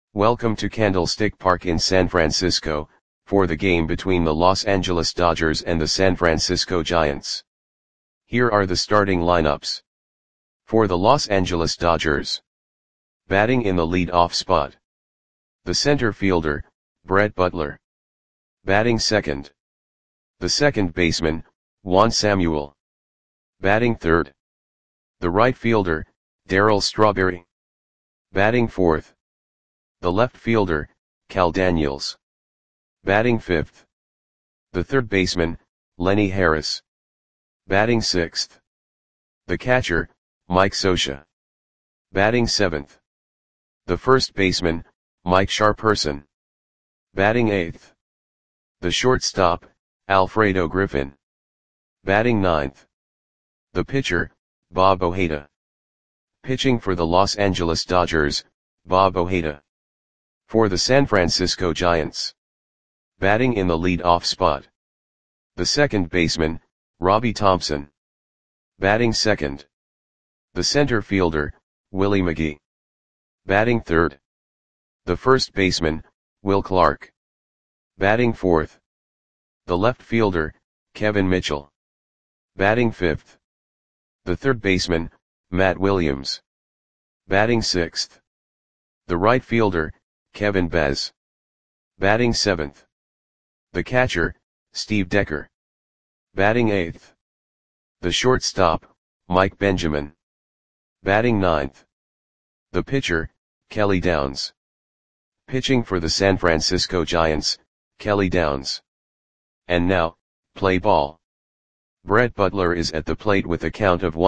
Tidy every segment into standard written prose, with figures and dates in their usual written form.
Welcome to Candlestick Park in San Francisco, for the game between the Los Angeles Dodgers and the San Francisco Giants. Here are the starting lineups. For the Los Angeles Dodgers. Batting in the lead-off spot. The center fielder, Brett Butler. Batting second. The second baseman, Juan Samuel. Batting third. The right fielder, Darryl Strawberry. Batting fourth. The left fielder, Cal Daniels. Batting fifth. The third baseman, Lenny Harris. Batting sixth. The catcher, Mike Scioscia. Batting seventh. The first baseman, Mike Sharperson. Batting eighth. The shortstop, Alfredo Griffin. Batting ninth. The pitcher, Bob Ojeda. Pitching for the Los Angeles Dodgers, Bob Ojeda. For the San Francisco Giants. Batting in the lead-off spot. The second baseman, Robbie Thompson. Batting second. The center fielder, Willie McGee. Batting third. The first baseman, Will Clark. Batting fourth. The left fielder, Kevin Mitchell. Batting fifth. The third baseman, Matt Williams. Batting sixth. The right fielder, Kevin Bez. Batting seventh. The catcher, Steve Decker. Batting eighth. The shortstop, Mike Benjamin. Batting ninth. The pitcher, Kelly Downs. Pitching for the San Francisco Giants, Kelly Downs. And now, play ball. Brett Butler is at the plate with a count of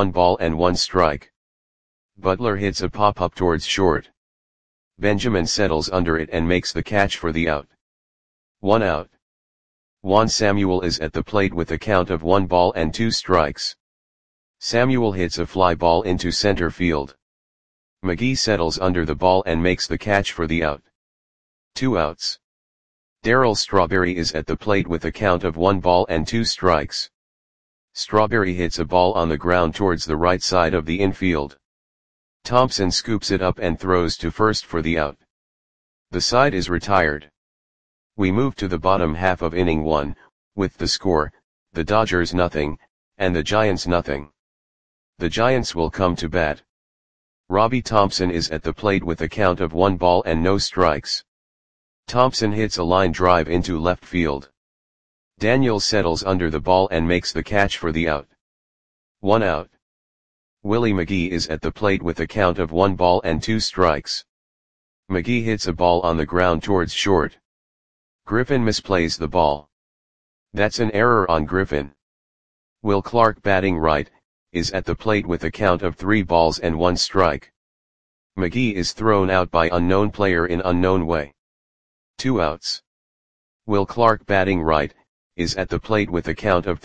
1-1. Butler hits a pop-up towards short. Benjamin settles under it and makes the catch for the out. 1 out. Juan Samuel is at the plate with a count of 1-2. Samuel hits a fly ball into center field. McGee settles under the ball and makes the catch for the out. 2 outs. Darryl Strawberry is at the plate with a count of 1-2. Strawberry hits a ball on the ground towards the right side of the infield. Thompson scoops it up and throws to first for the out. The side is retired. We move to the bottom half of inning 1, with the score, the Dodgers 0, and the Giants 0. The Giants will come to bat. Robbie Thompson is at the plate with a count of 1-0. Thompson hits a line drive into left field. Daniels settles under the ball and makes the catch for the out. 1 out. Willie McGee is at the plate with a count of 1-2. McGee hits a ball on the ground towards short. Griffin misplays the ball. That's an error on Griffin. Will Clark, batting right, is at the plate with a count of 3-1. McGee is thrown out by unknown player in unknown way. 2 outs. Will Clark, batting right, is at the plate with a count of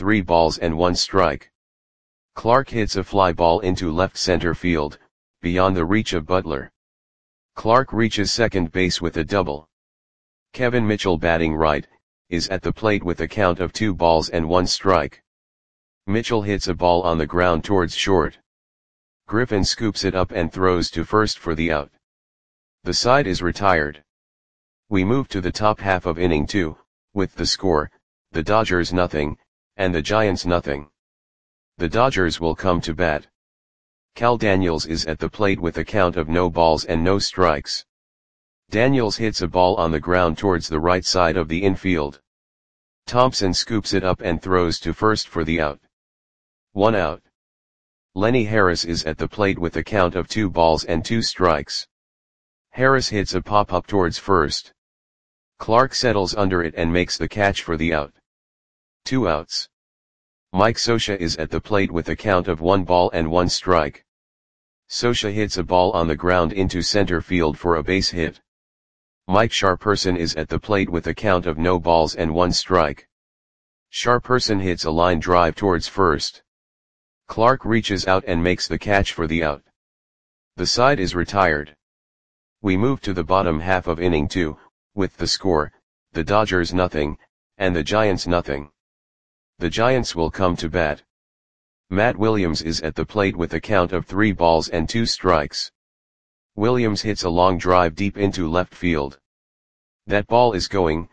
3-1. Clark hits a fly ball into left center field, beyond the reach of Butler. Clark reaches second base with a double. Kevin Mitchell, batting right, is at the plate with a count of 2-1. Mitchell hits a ball on the ground towards short. Griffin scoops it up and throws to first for the out. The side is retired. We move to the top half of inning 2, with the score, the Dodgers 0, and the Giants 0. The Dodgers will come to bat. Cal Daniels is at the plate with a count of 0-0. Daniels hits a ball on the ground towards the right side of the infield. Thompson scoops it up and throws to first for the out. 1 out. Lenny Harris is at the plate with a count of 2-2. Harris hits a pop-up towards first. Clark settles under it and makes the catch for the out. 2 outs. Mike Scioscia is at the plate with a count of 1-1. Scioscia hits a ball on the ground into center field for a base hit. Mike Sharperson is at the plate with a count of 0-1. Sharperson hits a line drive towards first. Clark reaches out and makes the catch for the out. The side is retired. We move to the bottom half of inning 2, with the score, the Dodgers 0, and the Giants 0. The Giants will come to bat. Matt Williams is at the plate with a count of 3-2. Williams hits a long drive deep into left field. That ball is going,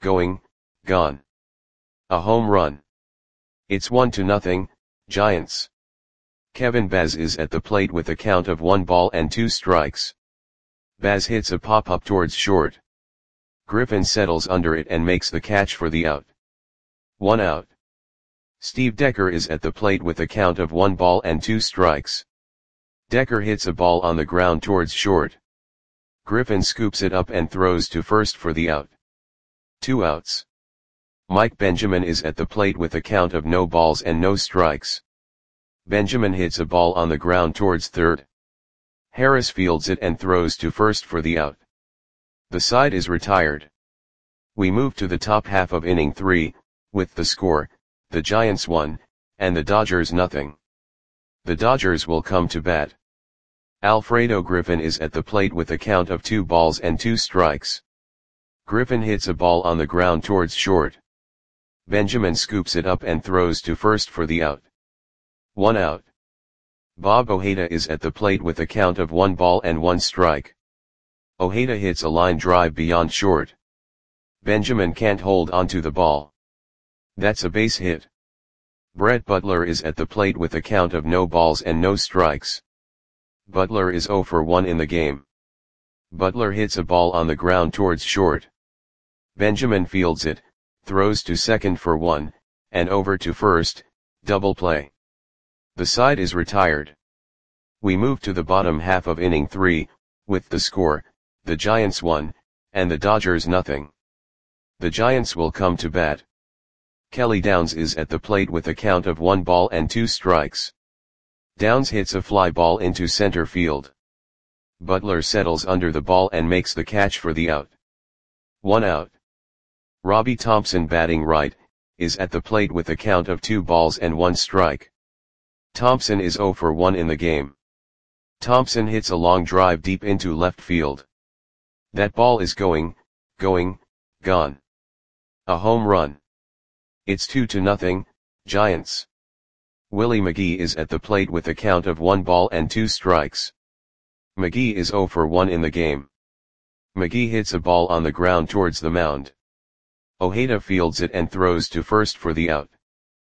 gone. A home run. It's 1-0, Giants. Kevin Baz is at the plate with a count of 1-2 strikes. Baz hits a pop-up towards short. Griffin settles under it and makes the catch for the out. 1 out. Steve Decker is at the plate with a count of 1-2 strikes. Decker hits a ball on the ground towards short. Griffin scoops it up and throws to first for the out. 2 outs. Mike Benjamin is at the plate with a count of no balls and no strikes. Benjamin hits a ball on the ground towards third. Harris fields it and throws to first for the out. The side is retired. We move to the top half of inning 3, with the score, the Giants 1, and the Dodgers 0. The Dodgers will come to bat. Alfredo Griffin is at the plate with a count of 2-2 strikes. Griffin hits a ball on the ground towards short. Benjamin scoops it up and throws to first for the out. 1 out. Bob Ojeda is at the plate with a count of 1-1 strike. Ojeda hits a line drive beyond short. Benjamin can't hold onto the ball. That's a base hit. Brett Butler is at the plate with a count of no balls and no strikes. Butler is 0 for 1 in the game. Butler hits a ball on the ground towards short. Benjamin fields it, throws to second for 1, and over to first, double play. The side is retired. We move to the bottom half of inning 3, with the score, the Giants 1, and the Dodgers 0. The Giants will come to bat. Kelly Downs is at the plate with a count of 1-2 strikes. Downs hits a fly ball into center field. Butler settles under the ball and makes the catch for the out. 1 out. Robbie Thompson, batting right, is at the plate with a count of 2-1 strike. Thompson is 0 for 1 in the game. Thompson hits a long drive deep into left field. That ball is going, gone. A home run. It's 2-0, Giants. Willie McGee is at the plate with a count of 1-2 strikes. McGee is 0 for 1 in the game. McGee hits a ball on the ground towards the mound. Ojeda fields it and throws to first for the out.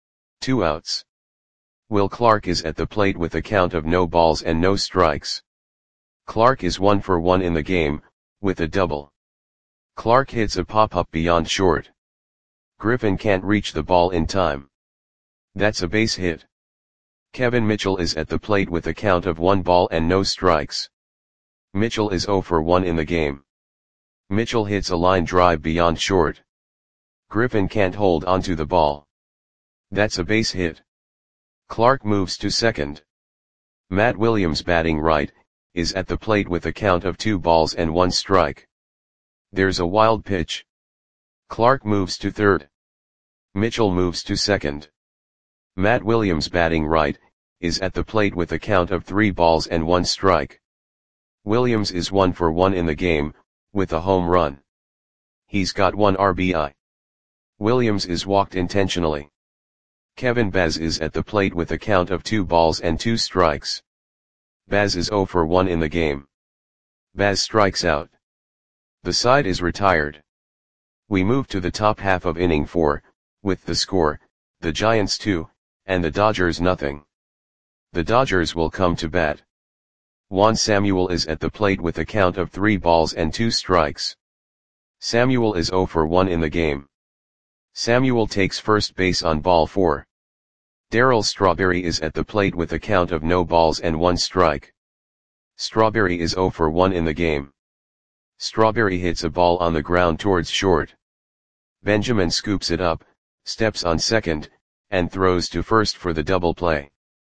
2 outs. Will Clark is at the plate with a count of no balls and no strikes. Clark is 1 for 1 in the game, with a double. Clark hits a pop-up beyond short. Griffin can't reach the ball in time. That's a base hit. Kevin Mitchell is at the plate with a count of 1 ball and no strikes. Mitchell is 0 for 1 in the game. Mitchell hits a line drive beyond short. Griffin can't hold onto the ball. That's a base hit. Clark moves to second. Matt Williams, batting right, is at the plate with a count of 2-1 strike. There's a wild pitch. Clark moves to third. Mitchell moves to second. Matt Williams, batting right, is at the plate with a count of 3-1 strike. Williams is 1 for 1 in the game, with a home run. He's got 1 RBI. Williams is walked intentionally. Kevin Baz is at the plate with a count of 2-2 strikes. Baz is 0 for 1 in the game. Baz strikes out. The side is retired. We move to the top half of inning 4, with the score, the Giants 2, and the Dodgers 0. The Dodgers will come to bat. Juan Samuel is at the plate with a count of 3-2 strikes. Samuel is 0 for 1 in the game. Samuel takes first base on ball 4. Darryl Strawberry is at the plate with a count of no balls and 1 strike. Strawberry is 0 for 1 in the game. Strawberry hits a ball on the ground towards short. Benjamin scoops it up, steps on second, and throws to first for the double play.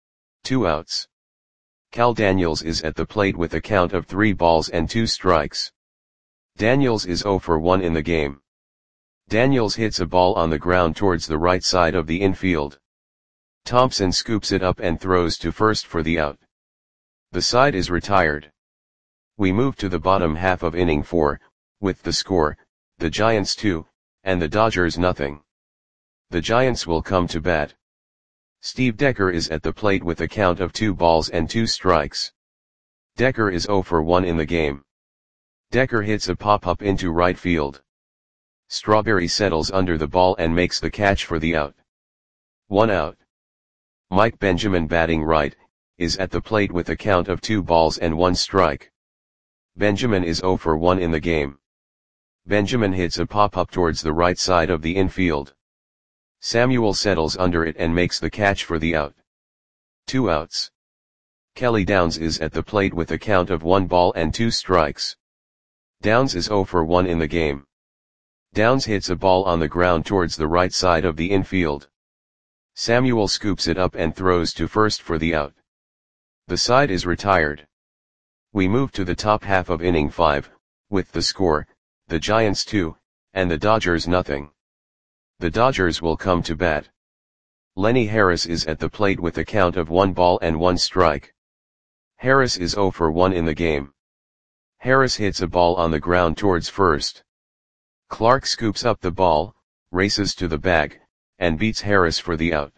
2 outs. Cal Daniels is at the plate with a count of 3-2 strikes. Daniels is 0 for 1 in the game. Daniels hits a ball on the ground towards the right side of the infield. Thompson scoops it up and throws to first for the out. The side is retired. We move to the bottom half of inning 4, with the score, the Giants 2, and the Dodgers 0. The Giants will come to bat. Steve Decker is at the plate with a count of 2-2 strikes. Decker is 0 for 1 in the game. Decker hits a pop-up into right field. Strawberry settles under the ball and makes the catch for the out. 1 out. Mike Benjamin, batting right, is at the plate with a count of 2 balls and 1 strike. Benjamin is 0 for 1 in the game. Benjamin hits a pop-up towards the right side of the infield. Samuel settles under it and makes the catch for the out. 2 outs. Kelly Downs is at the plate with a count of 1 ball and 2 strikes. Downs is 0 for 1 in the game. Downs hits a ball on the ground towards the right side of the infield. Samuel scoops it up and throws to first for the out. The side is retired. We move to the top half of inning 5, with the score, the Giants 2, and the Dodgers nothing. The Dodgers will come to bat. Lenny Harris is at the plate with a count of 1 ball and 1 strike. Harris is 0 for 1 in the game. Harris hits a ball on the ground towards first. Clark scoops up the ball, races to the bag, and beats Harris for the out.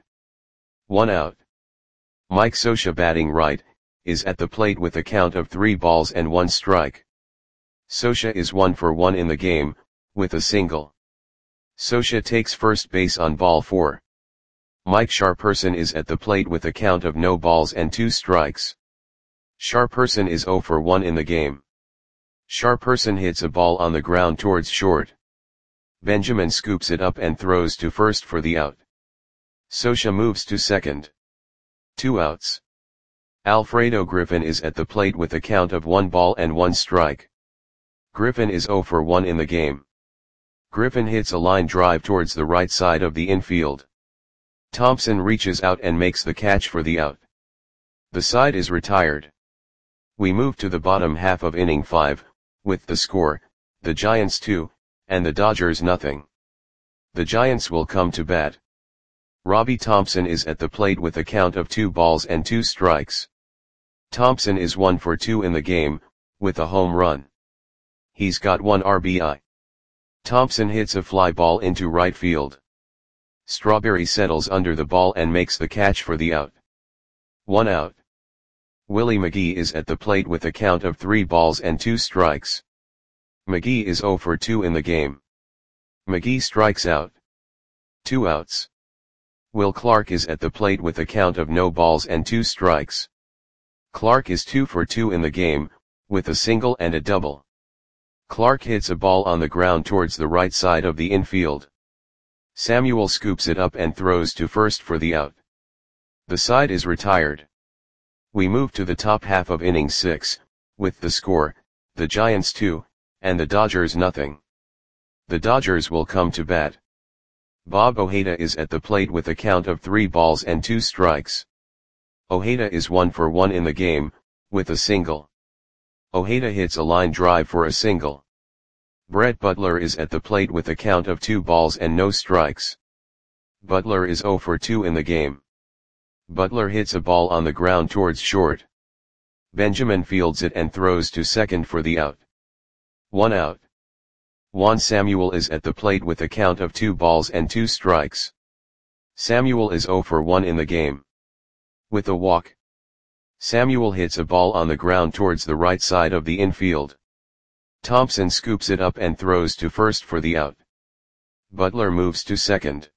1 out. Mike Scioscia, batting right, is at the plate with a count of 3 balls and 1 strike. Scioscia is 1 for 1 in the game, with a single. Scioscia takes first base on ball 4. Mike Sharperson is at the plate with a count of no balls and 2 strikes. Sharperson is 0 for 1 in the game. Sharperson hits a ball on the ground towards short. Benjamin scoops it up and throws to first for the out. Scioscia moves to second. 2 outs. Alfredo Griffin is at the plate with a count of 1 ball and 1 strike. Griffin is 0 for 1 in the game. Griffin hits a line drive towards the right side of the infield. Thompson reaches out and makes the catch for the out. The side is retired. We move to the bottom half of inning 5, with the score, the Giants 2, and the Dodgers nothing. The Giants will come to bat. Robbie Thompson is at the plate with a count of 2 balls and 2 strikes. Thompson is 1 for 2 in the game, with a home run. He's got 1 RBI. Thompson hits a fly ball into right field. Strawberry settles under the ball and makes the catch for the out. 1 out. Willie McGee is at the plate with a count of 3 balls and 2 strikes. McGee is 0 for 2 in the game. McGee strikes out. 2 outs. Will Clark is at the plate with a count of no balls and 2 strikes. Clark is 2 for 2 in the game, with a single and a double. Clark hits a ball on the ground towards the right side of the infield. Samuel scoops it up and throws to first for the out. The side is retired. We move to the top half of inning 6, with the score, the Giants 2, and the Dodgers nothing. The Dodgers will come to bat. Bob Ojeda is at the plate with a count of 3 balls and 2 strikes. Ojeda is 1 for 1 in the game, with a single. Ojeda hits a line drive for a single. Brett Butler is at the plate with a count of 2 balls and no strikes. Butler is 0 for 2 in the game. Butler hits a ball on the ground towards short. Benjamin fields it and throws to second for the out. 1 out. Juan Samuel is at the plate with a count of 2 balls and 2 strikes. Samuel is 0 for 1 in the game. With a walk. Samuel hits a ball on the ground towards the right side of the infield. Thompson scoops it up and throws to first for the out. Butler moves to second.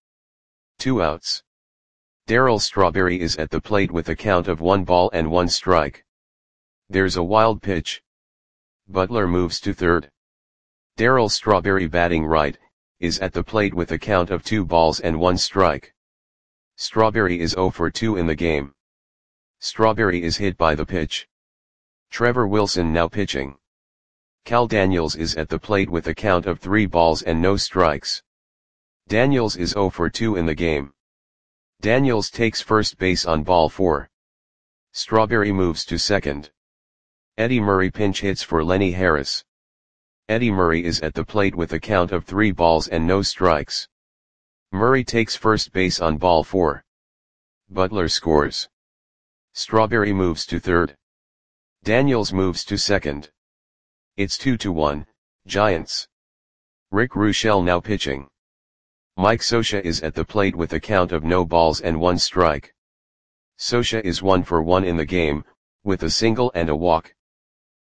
2 outs. Darryl Strawberry is at the plate with a count of 1 ball and 1 strike. There's a wild pitch. Butler moves to third. Darryl Strawberry, batting right, is at the plate with a count of 2 balls and 1 strike. Strawberry is 0 for 2 in the game. Strawberry is hit by the pitch. Trevor Wilson now pitching. Cal Daniels is at the plate with a count of 3 balls and no strikes. Daniels is 0 for 2 in the game. Daniels takes first base on ball 4. Strawberry moves to second. Eddie Murray pinch hits for Lenny Harris. Eddie Murray is at the plate with a count of 3 balls and no strikes. Murray takes first base on ball 4. Butler scores. Strawberry moves to third. Daniels moves to second. It's 2-1, Giants. Rick Ruschel now pitching. Mike Scioscia is at the plate with a count of no balls and 1 strike. Scioscia is 1 for 1 in the game, with a single and a walk.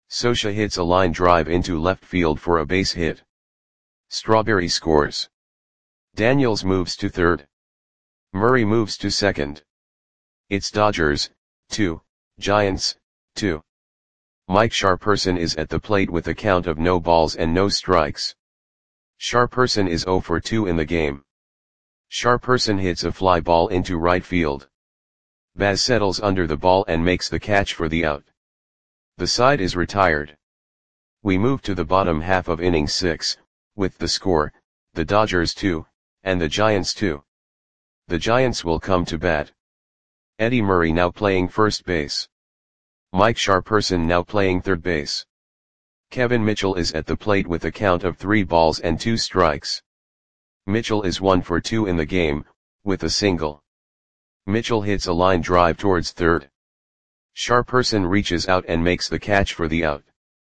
Scioscia hits a line drive into left field for a base hit. Strawberry scores. Daniels moves to third. Murray moves to second. It's Dodgers, 2, Giants, 2. Mike Sharperson is at the plate with a count of no balls and no strikes. Sharperson is 0 for 2 in the game. Sharperson hits a fly ball into right field. Baz settles under the ball and makes the catch for the out. The side is retired. We move to the bottom half of inning 6, with the score, the Dodgers 2, and the Giants 2. The Giants will come to bat. Eddie Murray now playing first base. Mike Sharperson now playing third base. Kevin Mitchell is at the plate with a count of 3 balls and 2 strikes. Mitchell is 1 for 2 in the game, with a single. Mitchell hits a line drive towards third. Sharperson reaches out and makes the catch for the out.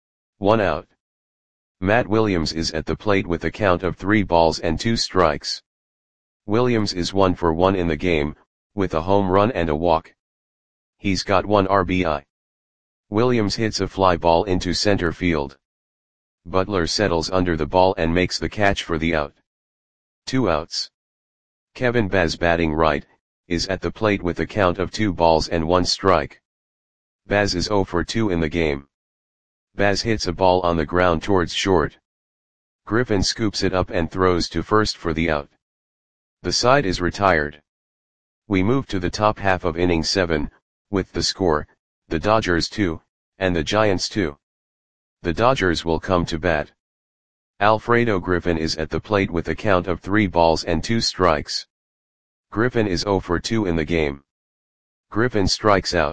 1 out. Matt Williams is at the plate with a count of 3 balls and 2 strikes. Williams is 1 for 1 in the game, with a home run and a walk. He's got 1 RBI. Williams hits a fly ball into center field. Butler settles under the ball and makes the catch for the out. 2 outs. Kevin Baz, batting right, is at the plate with a count of 2 balls and 1 strike. Baz is 0 for 2 in the game. Baz hits a ball on the ground towards short. Griffin scoops it up and throws to first for the out. The side is retired. We move to the top half of inning 7, with the score, the Dodgers 2, and the Giants 2. The Dodgers will come to bat. Alfredo Griffin is at the plate with a count of 3 balls and 2 strikes. Griffin is 0 for 2 in the game. Griffin strikes out.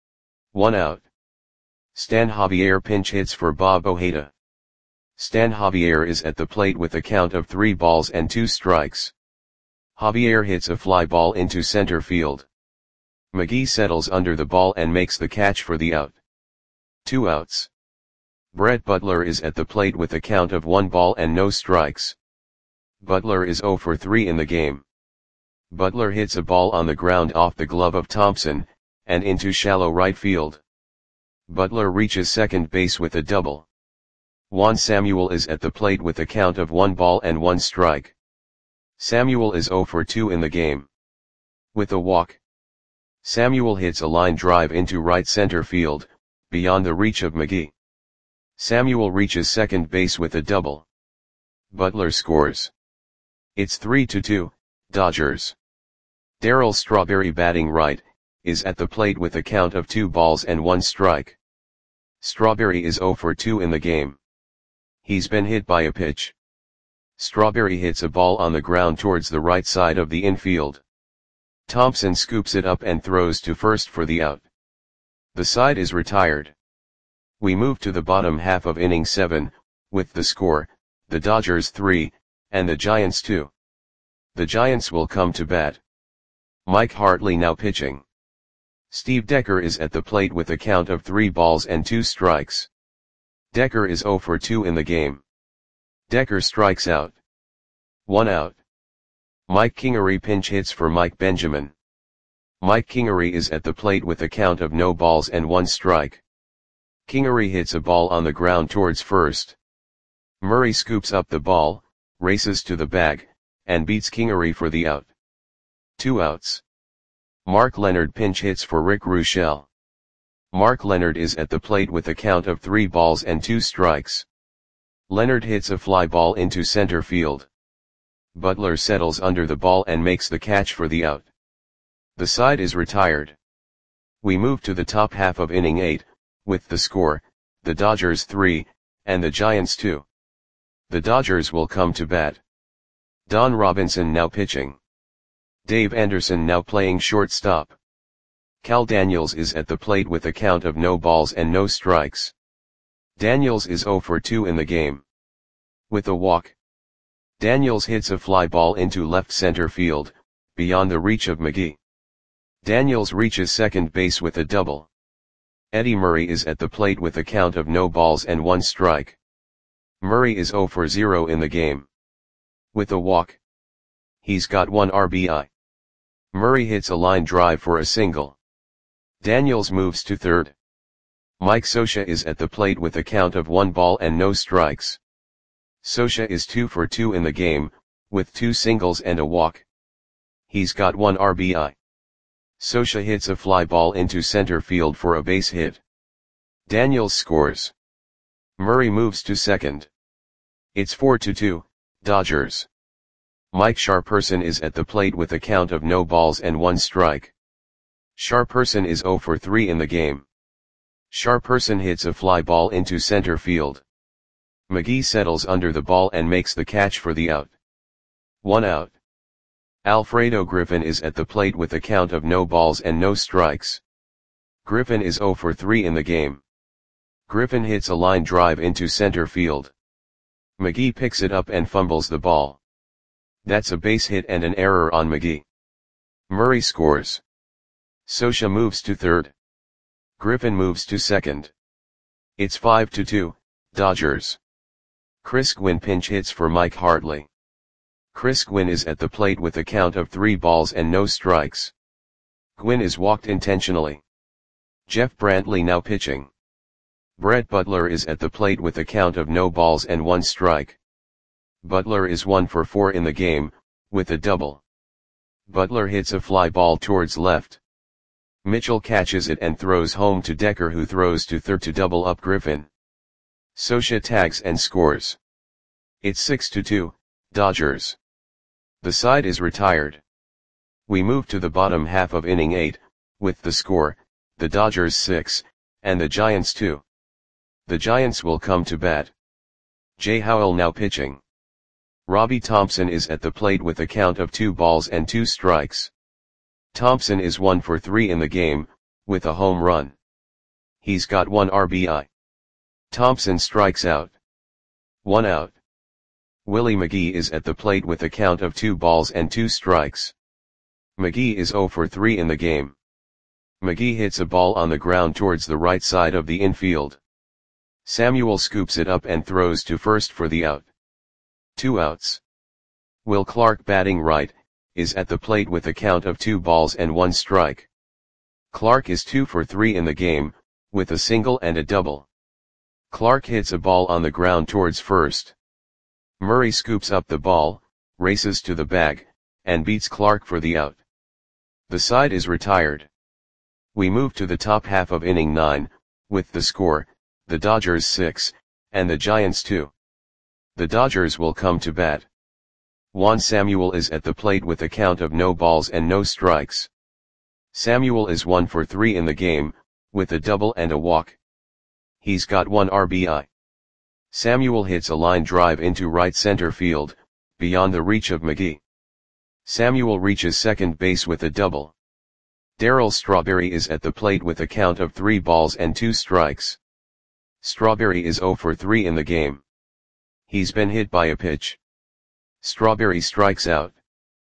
1 out. Stan Javier pinch hits for Bob Ojeda. Stan Javier is at the plate with a count of 3 balls and 2 strikes. Javier hits a fly ball into center field. McGee settles under the ball and makes the catch for the out. 2 outs. Brett Butler is at the plate with a count of 1 ball and no strikes. Butler is 0 for 3 in the game. Butler hits a ball on the ground off the glove of Thompson, and into shallow right field. Butler reaches second base with a double. Juan Samuel is at the plate with a count of 1 ball and 1 strike. Samuel is 0 for 2 in the game. With a walk. Samuel hits a line drive into right center field, beyond the reach of McGee. Samuel reaches second base with a double. Butler scores. It's 3-2, Dodgers. Darryl Strawberry, batting right, is at the plate with a count of 2 balls and 1 strike. Strawberry is 0 for 2 in the game. He's been hit by a pitch. Strawberry hits a ball on the ground towards the right side of the infield. Thompson scoops it up and throws to first for the out. The side is retired. We move to the bottom half of inning 7, with the score, the Dodgers 3, and the Giants 2. The Giants will come to bat. Mike Hartley now pitching. Steve Decker is at the plate with a count of 3 balls and 2 strikes. Decker is 0 for 2 in the game. Decker strikes out. 1 out. Mike Kingery pinch hits for Mike Benjamin. Mike Kingery is at the plate with a count of no balls and 1 strike. Kingery hits a ball on the ground towards first. Murray scoops up the ball, races to the bag, and beats Kingery for the out. 2 outs. Mark Leonard pinch hits for Rick Ruschel. Mark Leonard is at the plate with a count of 3 balls and 2 strikes. Leonard hits a fly ball into center field. Butler settles under the ball and makes the catch for the out. The side is retired. We move to the top half of inning 8, with the score, the Dodgers 3, and the Giants 2. The Dodgers will come to bat. Don Robinson now pitching. Dave Anderson now playing shortstop. Cal Daniels is at the plate with a count of no balls and no strikes. Daniels is 0 for 2 in the game. With a walk. Daniels hits a fly ball into left center field, beyond the reach of McGee. Daniels reaches second base with a double. Eddie Murray is at the plate with a count of no balls and 1 strike. Murray is 0 for 0 in the game. With a walk. He's got 1 RBI. Murray hits a line drive for a single. Daniels moves to third. Mike Scioscia is at the plate with a count of 1 ball and no strikes. Scioscia is 2 for 2 in the game, with 2 singles and a walk. He's got 1 RBI. Scioscia hits a fly ball into center field for a base hit. Daniels scores. Murray moves to second. It's 4-2, Dodgers. Mike Sharperson is at the plate with a count of no balls and 1 strike. Sharperson is 0 for 3 in the game. Sharperson hits a fly ball into center field. McGee settles under the ball and makes the catch for the out. 1 out. Alfredo Griffin is at the plate with a count of no balls and no strikes. Griffin is 0 for 3 in the game. Griffin hits a line drive into center field. McGee picks it up and fumbles the ball. That's a base hit and an error on McGee. Murray scores. Scioscia moves to third. Griffin moves to second. It's 5-2, Dodgers. Chris Gwynn pinch hits for Mike Hartley. Chris Gwynn is at the plate with a count of 3 balls and no strikes. Gwynn is walked intentionally. Jeff Brantley now pitching. Brett Butler is at the plate with a count of no balls and 1 strike. Butler is 1 for 4 in the game, with a double. Butler hits a fly ball towards left. Mitchell catches it and throws home to Decker, who throws to third to double up Griffin. Scioscia tags and scores. It's 6-2, Dodgers. The side is retired. We move to the bottom half of inning 8, with the score, the Dodgers 6, and the Giants 2. The Giants will come to bat. Jay Howell now pitching. Robbie Thompson is at the plate with a count of 2 balls and 2 strikes. Thompson is 1 for 3 in the game, with a home run. He's got 1 RBI. Thompson strikes out. 1 out. Willie McGee is at the plate with a count of 2 balls and 2 strikes. McGee is 0 for 3 in the game. McGee hits a ball on the ground towards the right side of the infield. Samuel scoops it up and throws to first for the out. 2 outs. Will Clark, batting right, is at the plate with a count of 2 balls and 1 strike. Clark is 2 for 3 in the game, with a single and a double. Clark hits a ball on the ground towards first. Murray scoops up the ball, races to the bag, and beats Clark for the out. The side is retired. We move to the top half of inning 9, with the score, the Dodgers 6, and the Giants 2. The Dodgers will come to bat. Juan Samuel is at the plate with a count of no balls and no strikes. Samuel is 1 for 3 in the game, with a double and a walk. He's got 1 RBI. Samuel hits a line drive into right center field, beyond the reach of McGee. Samuel reaches second base with a double. Darryl Strawberry is at the plate with a count of 3 balls and 2 strikes. Strawberry is 0 for 3 in the game. He's been hit by a pitch. Strawberry strikes out.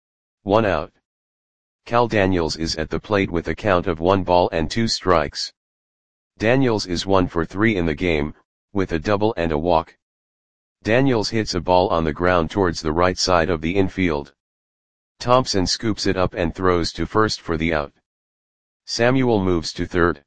1 out. Cal Daniels is at the plate with a count of 1 ball and 2 strikes. Daniels is 1 for 3 in the game, with a double and a walk. Daniels hits a ball on the ground towards the right side of the infield. Thompson scoops it up and throws to first for the out. Samuel moves to third.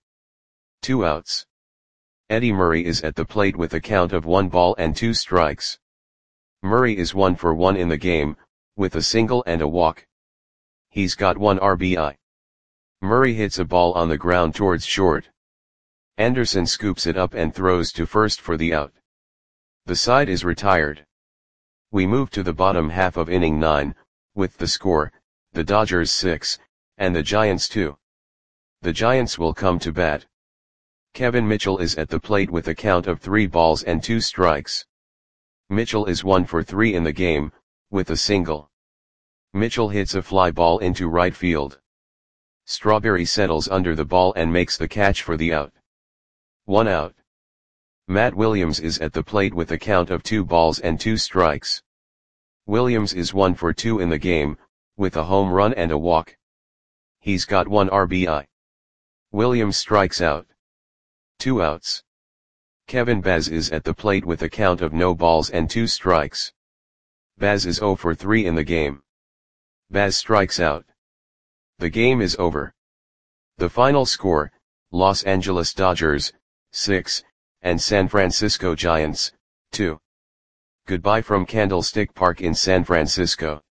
2 outs. Eddie Murray is at the plate with a count of 1 ball and 2 strikes. Murray is 1 for 1 in the game, with a single and a walk. He's got 1 RBI. Murray hits a ball on the ground towards short. Anderson scoops it up and throws to first for the out. The side is retired. We move to the bottom half of inning 9, with the score, the Dodgers 6, and the Giants 2. The Giants will come to bat. Kevin Mitchell is at the plate with a count of 3 balls and 2 strikes. Mitchell is 1 for 3 in the game, with a single. Mitchell hits a fly ball into right field. Strawberry settles under the ball and makes the catch for the out. 1 out. Matt Williams is at the plate with a count of 2 balls and 2 strikes. Williams is 1 for 2 in the game, with a home run and a walk. He's got 1 RBI. Williams strikes out. 2 outs. Kevin Baz is at the plate with a count of no balls and 2 strikes. Baz is 0 for 3 in the game. Baz strikes out. The game is over. The final score, Los Angeles Dodgers, 6, and San Francisco Giants, 2. Goodbye from Candlestick Park in San Francisco.